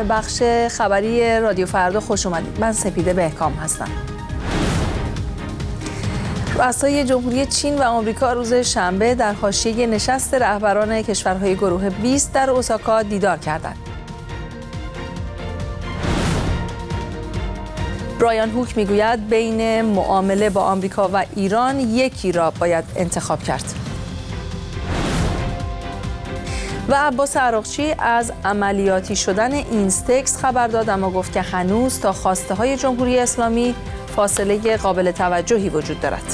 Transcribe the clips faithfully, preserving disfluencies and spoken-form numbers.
بخش خبری رادیو فردا خوش اومدید. من سپیده بهکام هستم. رؤسای جمهوری چین و آمریکا روز شنبه در حاشیه نشست رهبران کشورهای گروه بیست در اوساکا دیدار کردند. برایان هوک میگوید بین معامله با آمریکا و ایران یکی را باید انتخاب کرد. و عباس عراقچی از عملیاتی شدن اینستکس خبر داد، اما گفت که هنوز تا خواسته های جمهوری اسلامی فاصله قابل توجهی وجود دارد.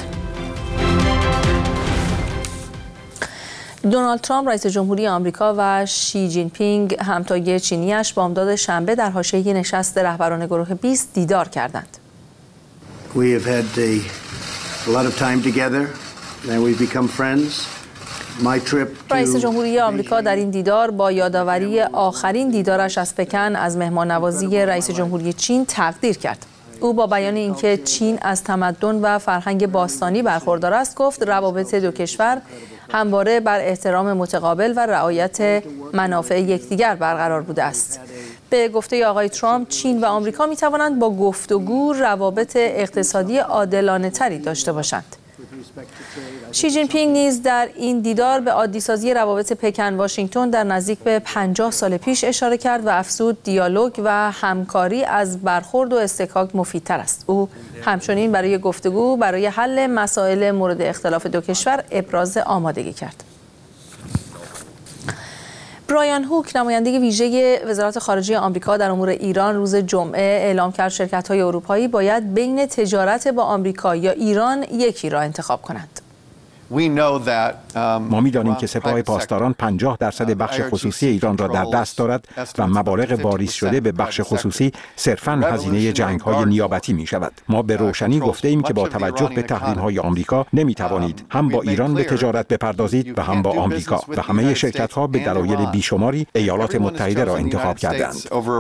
دونالد ترامپ رئیس جمهوری آمریکا و شی جین پینگ همتای چینیش بامداد شنبه در حاشیه نشست رهبران گروه بیست دیدار کردند. We have had a, a lot of time together and we've become friends. رئیس جمهوری آمریکا در این دیدار با یادآوری آخرین دیدارش از پکن از مهمان نوازی رئیس جمهوری چین تقدیر کرد. او با بیان اینکه چین از تمدن و فرهنگ باستانی برخوردار است گفت روابط دو کشور همواره بر احترام متقابل و رعایت منافع یکدیگر برقرار بوده است. به گفته آقای ترامپ، چین و آمریکا می توانند با گفتگو روابط اقتصادی عادلانه تری داشته باشند. شی جین پینگ نیز در این دیدار به عادی‌سازی روابط پکن واشنگتن در نزدیک به پنجاه سال پیش اشاره کرد و افزود دیالوگ و همکاری از برخورد و اصطکاک مفیدتر است. او همچنین برای گفتگو برای حل مسائل مورد اختلاف دو کشور ابراز آمادگی کرد. برایان هوک نماینده ویژه وزارت خارجه آمریکا در امور ایران روز جمعه اعلام کرد شرکت‌های اروپایی باید بین تجارت با آمریکا یا ایران یکی را انتخاب کنند. ما می‌دانیم که سپاه پاسداران پنجاه درصد بخش خصوصی ایران را در دست دارد و مبالغ واریز شده به بخش خصوصی صرفاً هزینه جنگ‌های نیابتی می‌شود. ما به روشنی گفته‌ایم که با توجه به تحریم‌های آمریکا نمی‌توانید هم با ایران به تجارت بپردازید و هم با آمریکا، و همه شرکت‌ها به دلایل بیشماری ایالات متحده را انتخاب کردند.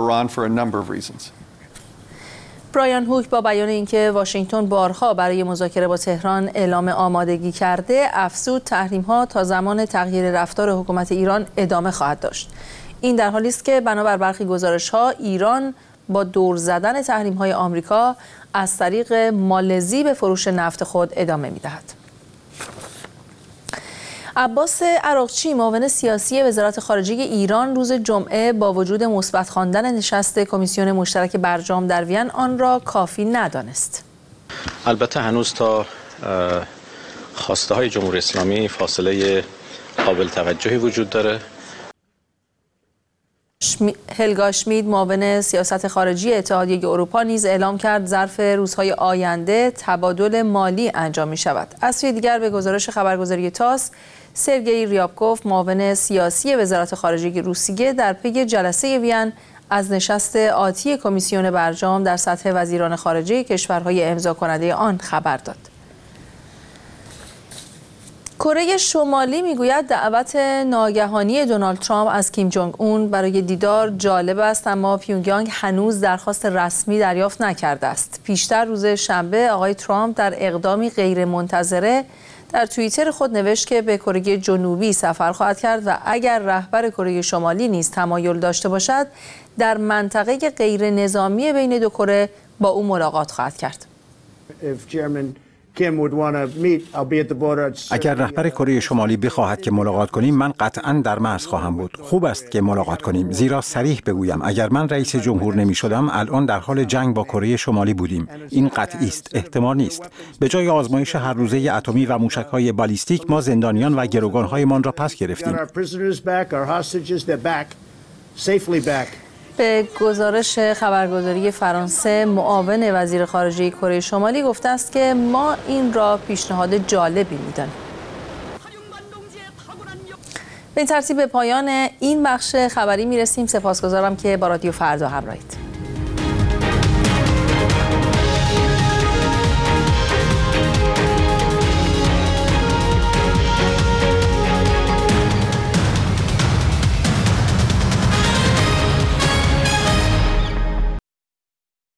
برایان هوک با بیان اینکه واشنگتن بارها برای مذاکره با تهران اعلام آمادگی کرده، افزود تحریم‌ها تا زمان تغییر رفتار حکومت ایران ادامه خواهد داشت. این در حالی است که بنابر برخی گزارش‌ها ایران با دور زدن تحریم‌های آمریکا از طریق مالزی به فروش نفت خود ادامه می‌دهد. عباس عراقچی معاون سیاسی وزارت خارجه ایران روز جمعه با وجود مثبت خواندن نشست کمیسیون مشترک برجام در وین آن را کافی ندانست. البته هنوز تا خواسته های جمهوری اسلامی فاصله قابل توجهی وجود داره. هلگا شمید معاون سیاست خارجی اتحادیه اروپا نیز اعلام کرد ظرف روزهای آینده تبادل مالی انجام می شود. از سوی دیگر به گزارش خبرگزاری تاس، سرگئی ریابکوف معاون سیاسی وزارت خارجه روسیه در پی جلسه وین از نشست آتی کمیسیون برجام در سطح وزیران خارجه کشورهای امضا کننده آن خبر داد. کره شمالی میگوید دعوت ناگهانی دونالد ترامپ از کیم جونگ اون برای دیدار جالب است، اما پیونگیانگ هنوز درخواست رسمی دریافت نکرده است. پیشتر روز شنبه آقای ترامپ در اقدامی غیر منتظره در توییتر خود نوشت که به کره جنوبی سفر خواهد کرد و اگر رهبر کره شمالی نیز تمایل داشته باشد در منطقه غیر نظامی بین دو کره با او ملاقات خواهد کرد. اگر رهبر کره شمالی بخواهد که ملاقات کنیم، من قطعاً در مرز خواهم بود. خوب است که ملاقات کنیم، زیرا صریح بگویم اگر من رئیس جمهور نمی شدم الان در حال جنگ با کره شمالی بودیم. این قطعی است، احتمال نیست. به جای آزمایش هر روزه اتمی و موشک‌های بالیستیک ما زندانیان و گروگان‌هایمان را پس گرفتیم. به گزارش خبرگزاری فرانسه، معاون وزیر خارجه کره شمالی گفته است که ما این را پیشنهاد جالبی می‌دانیم. به این ترتیب به پایان این بخش خبری میرسیم. سپاسگزارم که با رادیو فردا همراهید.